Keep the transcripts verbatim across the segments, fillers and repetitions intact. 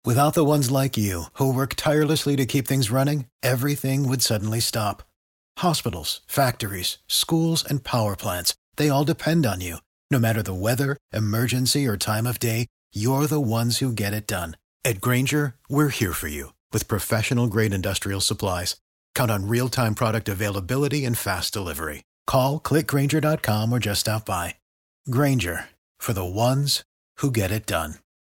Without the ones like you, who work tirelessly to keep things running, everything would suddenly stop. Hospitals, factories, schools, and power plants, they all depend on you. No matter the weather, emergency, or time of day, you're the ones who get it done. At Grainger, we're here for you with professional-grade industrial supplies. Count on real-time product availability and fast delivery. Call, click Grainger dot com, or just stop by. Grainger, for the ones who get it done.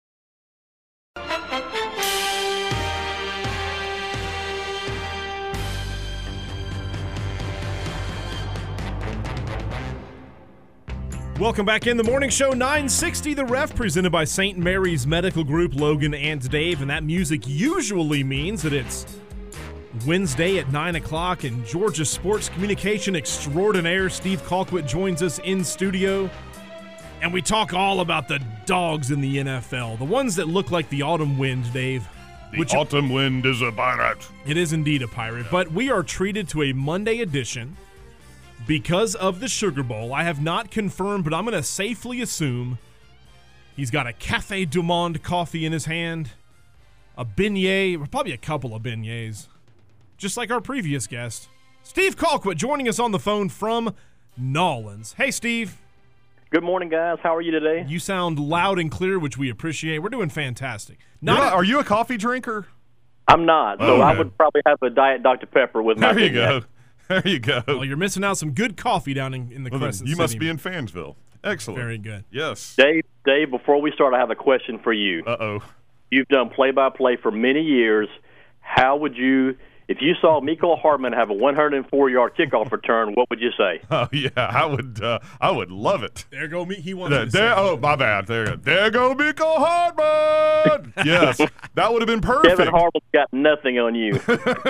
Welcome back in the morning show, nine sixty The Ref, presented by Saint Mary's Medical Group, Logan and Dave. And that music usually means that it's Wednesday at nine o'clock, and Georgia sports communication extraordinaire Steve Colquitt joins us in studio. And we talk all about the dogs in the N F L, the ones that look like the autumn wind, Dave. The which autumn wind is a pirate. It is indeed a pirate, but we are treated to a Monday edition because of the Sugar Bowl. I have not confirmed, but I'm going to safely assume he's got a Café Du Monde coffee in his hand, a beignet, probably a couple of beignets, just like our previous guest, Steve Colquitt, joining us on the phone from Nolans. Hey, Steve. Good morning, guys. How are you today? You sound loud and clear, which we appreciate. We're doing fantastic. Not, Not a, are you a coffee drinker? I'm not, so Okay. I would probably have a Diet Doctor Pepper with my There you beignet. go. There you go. Well, you're missing out some good coffee down in, in the Well, then Crescent you must City. be in Fansville. Excellent. Very good. Yes. Dave, Dave, before we start, I have a question for you. Uh-oh. You've done play-by-play for many years. How would you, if you saw Mecole Hardman have a one hundred four yard kickoff return, what would you say? Oh, yeah. I would uh, I would love it. There go me. He wants There, to there, say. oh, my bad. There, there go Mecole Hardman. Yes. That would have been perfect. Kevin Harlan's got nothing on you.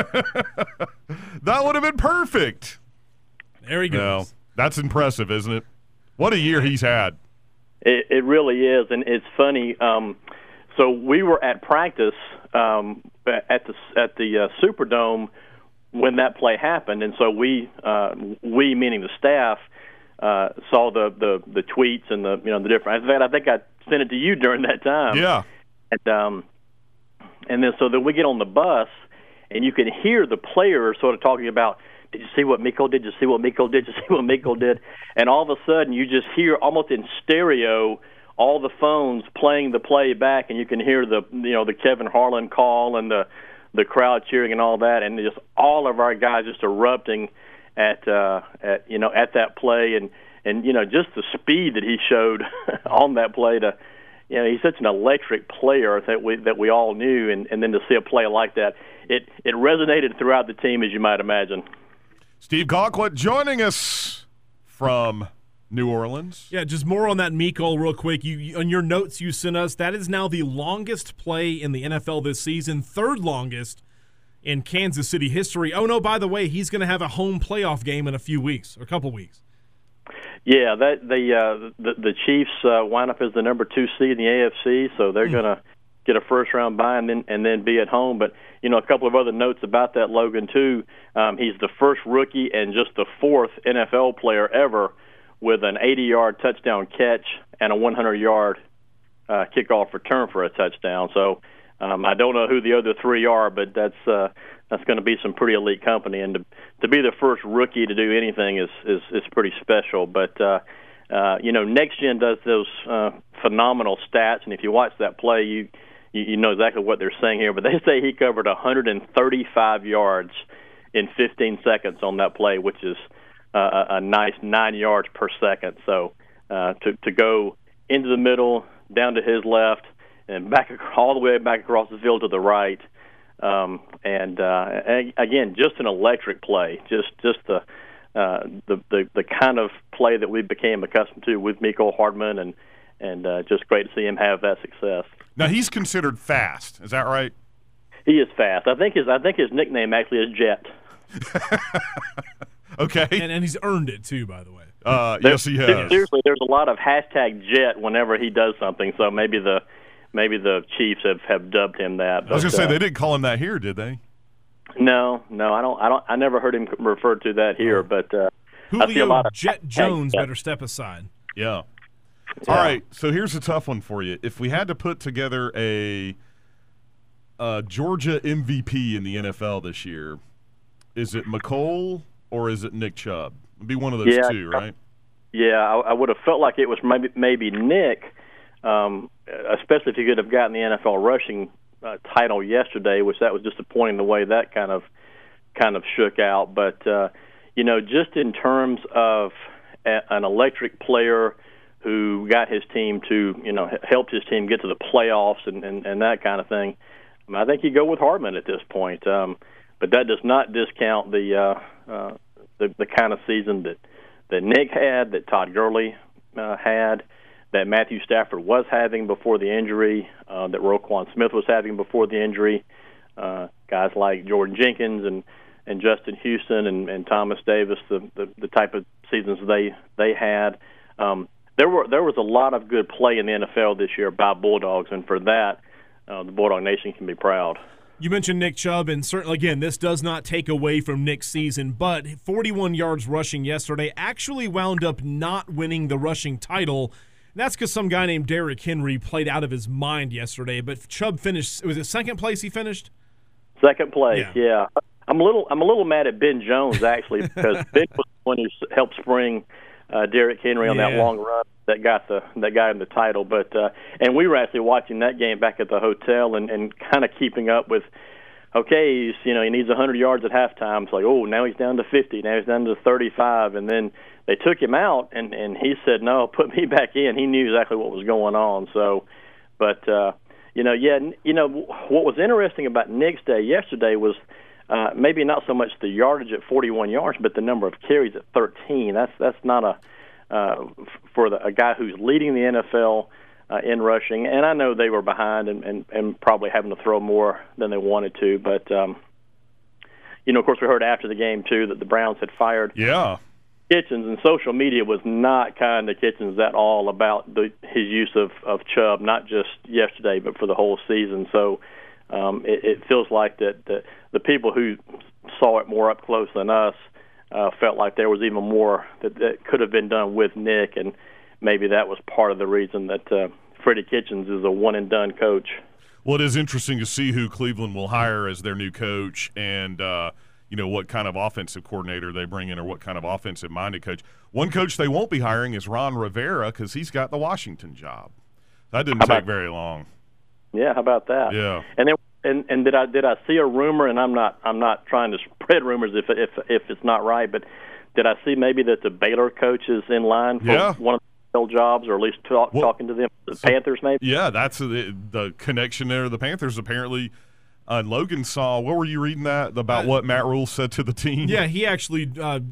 That would have been perfect. There he goes. No, that's impressive, isn't it? What a year he's had. It, it really is, and it's funny. Um, so we were at practice um, at the at the uh, Superdome when that play happened, and so we uh, we meaning the staff uh, saw the, the the tweets and the you know the different. In fact, I think I sent it to you during that time. Yeah. And um, and then so then we get on the bus, and you can hear the players sort of talking about, did you see what Mecole did? Did you see what Mecole did? Did you see what Mecole did? And all of a sudden, you just hear almost in stereo all the phones playing the play back, and you can hear the you know the Kevin Harlan call and the the crowd cheering and all that, and just all of our guys just erupting at uh, at you know at that play, and and you know just the speed that he showed on that play. To you know he's such an electric player that we that we all knew, and, and then to see a play like that, it it resonated throughout the team, as you might imagine. Steve Colquitt joining us from New Orleans. Yeah, just more on that Mecole real quick. You, you on your notes you sent us, that is now the longest play in the N F L this season, third longest in Kansas City history. Oh no, by the way, he's going to have a home playoff game in a few weeks, or a couple weeks. Yeah, that the uh, the, the Chiefs uh, wind up as the number two seed in the A F C, so they're mm. going to get a first round bye and then and then be at home. But you know, a couple of other notes about that, Logan, too. Um, he's the first rookie and just the fourth N F L player ever with an eighty yard touchdown catch and a one hundred yard uh, kickoff return for a touchdown. So um, I don't know who the other three are, but that's uh, that's going to be some pretty elite company. And to, to be the first rookie to do anything is is, is pretty special. But uh, uh, you know, Next Gen does those uh, phenomenal stats, and if you watch that play, you you know exactly what they're saying here. But they say he covered one hundred thirty-five yards in fifteen seconds on that play, which is uh, a nice nine yards per second. So uh, to to go into the middle, down to his left, and back all the way back across the field to the right, um, and, uh, and again, just an electric play. Just just the, uh, the the the kind of play that we became accustomed to with Mecole Hardman, and and uh, just great to see him have that success. Now he's considered fast. Is that right? He is fast. I think his I think his nickname actually is Jet. Okay. And, and he's earned it, too, by the way. Uh, yes, he has. Seriously, there's a lot of hashtag Jet whenever he does something, so maybe the maybe the Chiefs have, have dubbed him that. I was going to say, uh, they didn't call him that here, did they? No, no, I don't. I don't. I never heard him referred to that here, but uh, I see a Julio lot of Jet Jones better step aside. Yeah. Yeah. All right, so here's a tough one for you. If we had to put together a uh, Georgia M V P in the N F L this year, is it McCole or is it Nick Chubb? It'd be one of those yeah, two, right? Yeah, I, I would have felt like it was maybe maybe Nick, um, especially if he could have gotten the N F L rushing uh, title yesterday, which that was disappointing the way that kind of kind of shook out. But uh, you know, just in terms of a, an electric player who got his team to, you know, helped his team get to the playoffs and, and, and that kind of thing, I, mean, I think you go with Hardman at this point. Um, but that does not discount the, uh, uh, the the kind of season that, that Nick had, that Todd Gurley uh, had, that Matthew Stafford was having before the injury, uh, that Roquan Smith was having before the injury. Uh, guys like Jordan Jenkins and, and Justin Houston and, and Thomas Davis, the, the, the type of seasons they they had. Um, There were there was a lot of good play in the N F L this year by Bulldogs, and for that, uh, the Bulldog Nation can be proud. You mentioned Nick Chubb, and certainly, again, this does not take away from Nick's season, but forty-one yards rushing yesterday actually wound up not winning the rushing title. And that's because some guy named Derrick Henry played out of his mind yesterday, but Chubb finished, was it second place he finished? Second place, yeah. yeah. I'm a little I'm a little mad at Ben Jones, actually, because Ben was the one who helped spring Uh, Derrick Henry on yeah. that long run that got the that got him the title, but uh, and we were actually watching that game back at the hotel and, and kind of keeping up with. Okay, he's, you know, he needs one hundred yards at halftime. It's like, oh, now he's down to fifty. Now he's down to thirty-five, and then they took him out, and and he said, no, put me back in. He knew exactly what was going on. So, but uh, you know, yeah, you know, what was interesting about Nick's day yesterday was. Uh, maybe not so much the yardage at forty-one yards, but the number of carries at thirteen. That's that's not a uh, for the, a guy who's leading the N F L uh, in rushing. And I know they were behind and, and, and probably having to throw more than they wanted to. But um, you know, of course, we heard after the game too that the Browns had fired yeah. Kitchens, and social media was not kind to Kitchens at all about the, his use of of Chubb, not just yesterday, but for the whole season. So. Um, it, it feels like that the, the people who saw it more up close than us uh, felt like there was even more that, that could have been done with Nick, and maybe that was part of the reason that uh, Freddie Kitchens is a one-and-done coach. Well, it is interesting to see who Cleveland will hire as their new coach and, uh, you know, what kind of offensive coordinator they bring in or what kind of offensive-minded coach. One coach they won't be hiring is Ron Rivera because he's got the Washington job. That didn't take very long. Yeah, how about that? Yeah. And then and, and did I did I see a rumor? And I'm not I'm not trying to spread rumors if if if it's not right, but did I see maybe that the Baylor coach is in line for yeah. one of the jobs, or at least talk, well, talking to them? The so, Panthers, maybe. Yeah, that's the, the connection there. The Panthers apparently. Uh, Logan saw. What were you reading that about? Uh, what Matt Rule said to the team? Yeah, he actually uh,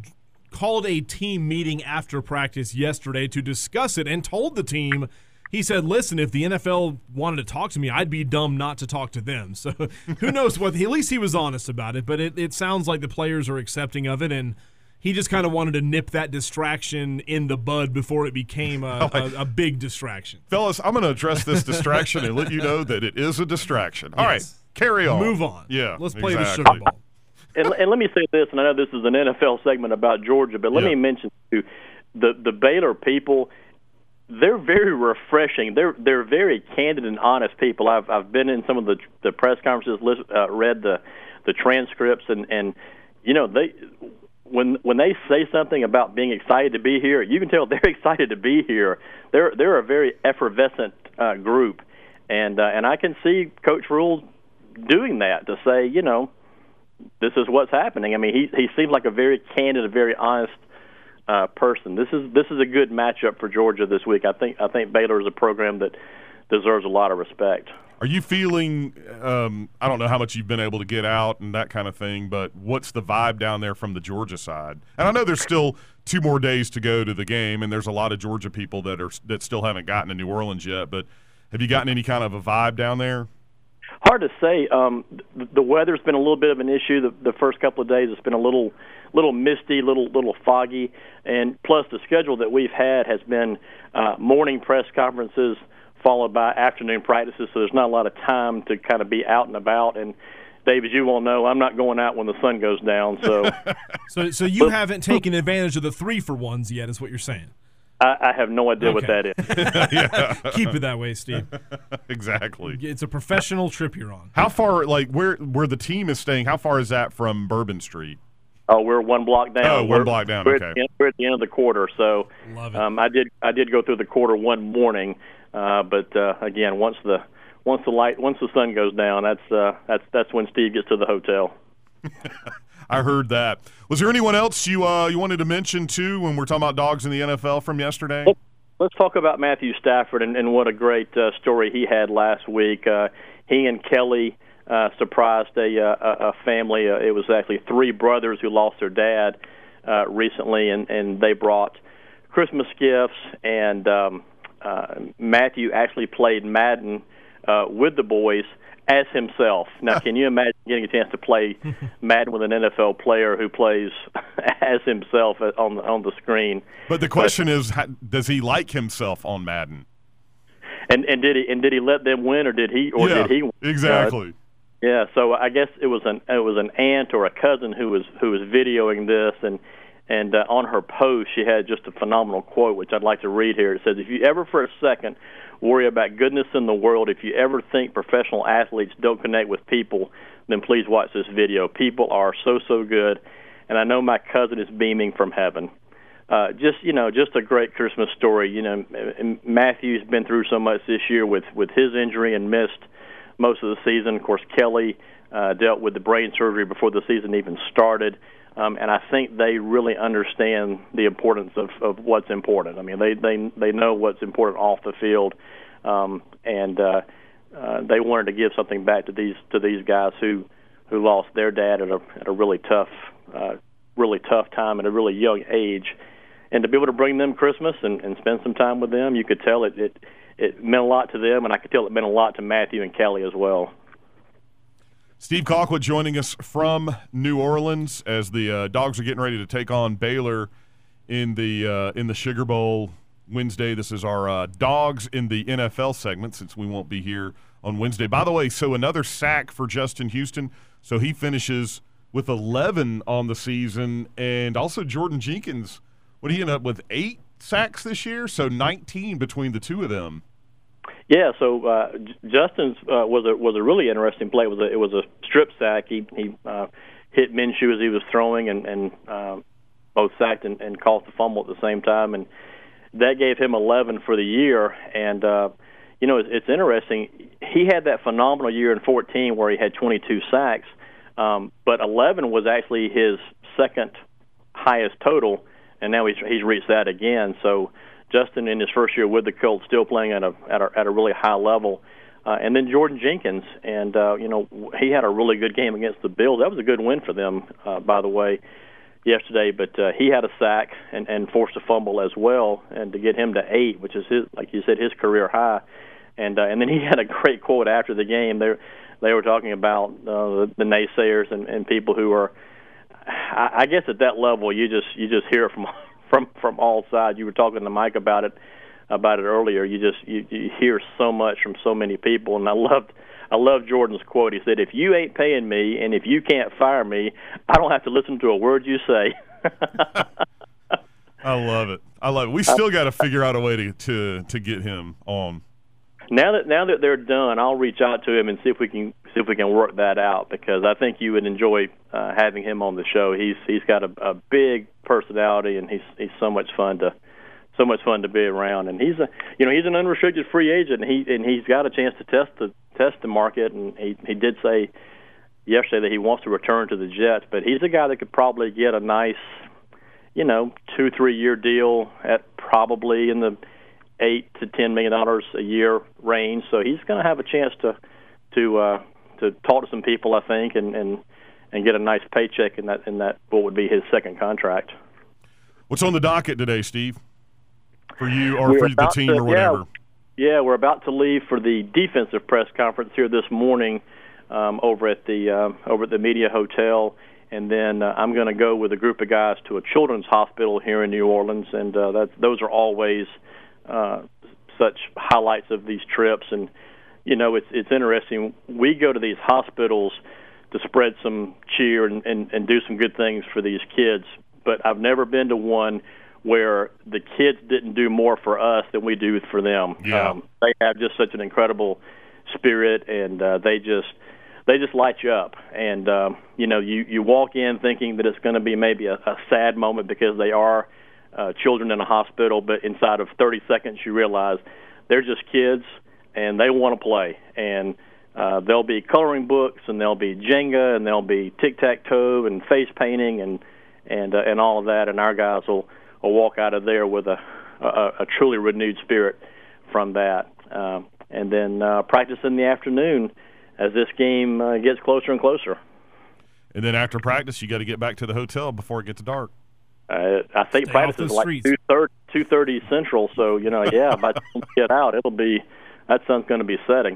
called a team meeting after practice yesterday to discuss it and told the team. He said, listen, if the N F L wanted to talk to me, I'd be dumb not to talk to them. So who knows what – at least he was honest about it. But it, it sounds like the players are accepting of it, and he just kind of wanted to nip that distraction in the bud before it became a, a, a big distraction. Fellas, I'm going to address this distraction and let you know that it is a distraction. All yes. right, carry on. Move on. Yeah, Let's play exactly. the Sugar Bowl. And, and let me say this, and I know this is an N F L segment about Georgia, but let yeah. me mention too, the the Baylor people – they're very refreshing. They're they're very candid and honest people. I've I've been in some of the the press conferences, uh, read the the transcripts, and, and you know they when when they say something about being excited to be here, you can tell they're excited to be here. They're they're a very effervescent uh, group, and uh, and I can see Coach Rule doing that to say, you know, this is what's happening. I mean, he he seems like a very candid, a very honest. Uh, person. This is this is a good matchup for Georgia this week. I think I think Baylor is a program that deserves a lot of respect. Are you feeling? Um, I don't know how much you've been able to get out and that kind of thing, but what's the vibe down there from the Georgia side? And I know there's still two more days to go to the game, and there's a lot of Georgia people that are that still haven't gotten to New Orleans yet. But have you gotten any kind of a vibe down there? Hard to say. Um, the, the weather's been a little bit of an issue. The, the first couple of days, it's been a little. little misty, little little foggy, and plus the schedule that we've had has been uh, morning press conferences followed by afternoon practices, so there's not a lot of time to kind of be out and about. And, Dave, as you well know, I'm not going out when the sun goes down. So so, so you haven't taken advantage of the three-for-ones yet is what you're saying? I, I have no idea Okay. what that is. Yeah. Keep it that way, Steve. Exactly. It's a professional trip you're on. How far, like where where the team is staying? How far is that from Bourbon Street? Oh, we're one block down. Oh, one we're, block down, We're, okay. at the end, we're at the end of the quarter, so Love it. um, I did I did go through the quarter one morning, uh, but uh, again, once the once the light once the sun goes down, that's uh, that's that's when Steve gets to the hotel. I heard that. Was there anyone else you uh, you wanted to mention too when we're talking about dogs in the N F L from yesterday? Let's talk about Matthew Stafford and, and what a great uh, story he had last week. Uh, he and Kelly uh, surprised a, uh, a family. Uh, it was actually three brothers who lost their dad uh, recently, and, and they brought Christmas gifts. And um, uh, Matthew actually played Madden uh, with the boys as himself. Now, can you imagine getting a chance to play Madden with an N F L player who plays as himself on the, on the screen? But the question but, is, how, does he like himself on Madden? And and did he and did he let them win, or did he or yeah, did he? Exactly. Uh, yeah. So I guess it was an it was an aunt or a cousin who was who was videoing this, and and uh, on her post she had just a phenomenal quote, which I'd like to read here. It says, "If you ever for a second worry about goodness in the world, if you ever think professional athletes don't connect with people, then please watch this video. People are so so good, and I know my cousin is beaming from heaven." Uh, just you know, just a great Christmas story. You know, Matthew's been through so much this year with, with his injury and missed most of the season. Of course, Kelly uh, dealt with the brain surgery before the season even started, um, and I think they really understand the importance of, of what's important. I mean, they they they know what's important off the field, um, and uh, uh, they wanted to give something back to these to these guys who who lost their dad at a at a really tough uh, really tough time at a really young age. And to be able to bring them Christmas and, and spend some time with them, you could tell it, it it meant a lot to them, and I could tell it meant a lot to Matthew and Kelly as well. Steve Colquitt joining us from New Orleans as the uh, Dogs are getting ready to take on Baylor in the uh, in the Sugar Bowl Wednesday. This is our uh, Dogs in the N F L segment since we won't be here on Wednesday. By the way, so another sack for Justin Houston. So he finishes with eleven on the season, and also Jordan Jenkins. What did he end up with, eight sacks this year? So nineteen between the two of them. Yeah, so uh, Justin's uh, was a was a really interesting play. It was a, it was a strip sack. He he uh, hit Minshew as he was throwing, and, and uh, both sacked and, and caused the fumble at the same time, and that gave him eleven for the year. And uh, you know, it's, it's interesting. He had that phenomenal year in fourteen where he had twenty-two sacks, um, but eleven was actually his second highest total. And now he's he's reached that again. So Justin, in his first year with the Colts, still playing at a at a, at a really high level. Uh, and then Jordan Jenkins, and uh, you know he had a really good game against the Bills. That was a good win for them, uh, by the way, yesterday. But uh, he had a sack and, and forced a fumble as well, and to get him to eight, which is his, like you said, his career high. And uh, and then he had a great quote after the game. They they were talking about uh, the, the naysayers and, and people who are. I guess at that level, you just you just hear it from from from all sides. You were talking to Mike about it about it earlier. You just you, you hear so much from so many people, and I loved I loved Jordan's quote. He said, "If you ain't paying me, and if you can't fire me, I don't have to listen to a word you say." I love it. I love it. We still got to figure out a way to, to to get him on. Now that now that they're done, I'll reach out to him and see if we can see if we can work that out, because I think you would enjoy uh, having him on the show. He's he's got a, a big personality, and he's he's so much fun to so much fun to be around. And he's a you know he's an unrestricted free agent, and he and he's got a chance to test the test the market. And he he did say yesterday that he wants to return to the Jets, but he's a guy that could probably get a nice you know two three year deal at probably in the eight to ten million dollars a year range. So he's going to have a chance to to uh, to talk to some people, I think, and, and and get a nice paycheck in that in that what would be his second contract. What's on the docket today, Steve? For you or we're for the team to, or whatever? Yeah, yeah, we're about to leave for the defensive press conference here this morning um, over at the uh, over at the Media Hotel. And then uh, I'm going to go with a group of guys to a children's hospital here in New Orleans, and uh, that those are always Uh, such highlights of these trips. And you know it's it's interesting, we go to these hospitals to spread some cheer and, and, and do some good things for these kids, but I've never been to one where the kids didn't do more for us than we do for them. Yeah. Um, they have just such an incredible spirit, and uh, they just they just light you up. And um, you know, you you walk in thinking that it's going to be maybe a, a sad moment because they are uh, children in a hospital, but inside of thirty seconds you realize they're just kids and they want to play. And uh, there'll be coloring books, and there'll be Jenga, and there'll be tic-tac-toe and face painting, and and uh, and all of that. And our guys will will walk out of there with a, a, a truly renewed spirit from that. Um, and then uh, practice in the afternoon as this game uh, gets closer and closer. And then after practice, you got to get back to the hotel before it gets dark. Uh, I think Stay practice off is those like streets. two thirty Central, so, you know, yeah, by the time we get out, it'll be – that sun's going to be setting.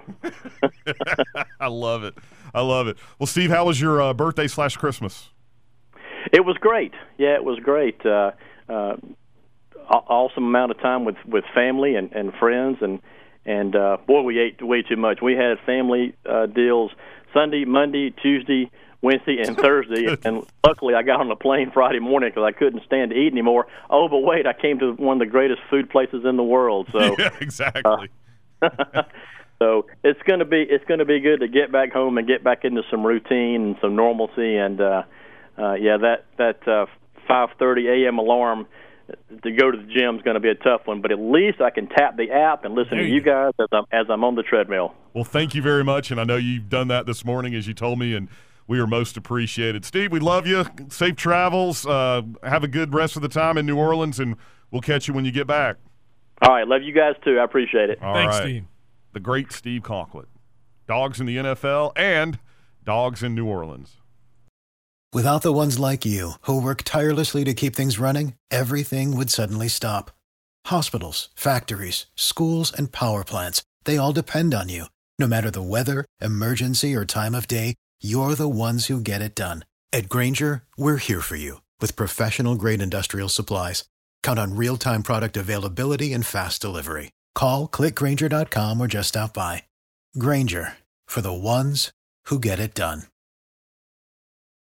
I love it. I love it. Well, Steve, how was your uh, birthday slash Christmas? It was great. Yeah, it was great. Uh, uh, awesome amount of time with, with family and, and friends, and and uh, boy, we ate way too much. We had family uh, deals Sunday, Monday, Tuesday, Wednesday, and Thursday, and luckily I got on the plane Friday morning because I couldn't stand to eat anymore. Oh, but wait, I came to one of the greatest food places in the world. So yeah, exactly. Uh, so it's gonna be it's gonna be good to get back home and get back into some routine and some normalcy, and uh, uh, yeah, that that uh, five thirty a.m. alarm to go to the gym is going to be a tough one, but at least I can tap the app and listen There to you you go. guys as I'm, as I'm on the treadmill. Well, thank you very much, and I know you've done that this morning, as you told me, and we are most appreciated. Steve, we love you. Safe travels. Uh, have a good rest of the time in New Orleans, and we'll catch you when you get back. All right, love you guys too. I appreciate it. All Thanks, right. Steve. The great Steve Conklin. Dogs in the N F L and Dogs in New Orleans. Without the ones like you, who work tirelessly to keep things running, everything would suddenly stop. Hospitals, factories, schools, and power plants, they all depend on you. No matter the weather, emergency, or time of day, you're the ones who get it done. At Grainger, we're here for you with professional-grade industrial supplies. Count on real-time product availability and fast delivery. Call, click Grainger dot com, or just stop by. Grainger, for the ones who get it done.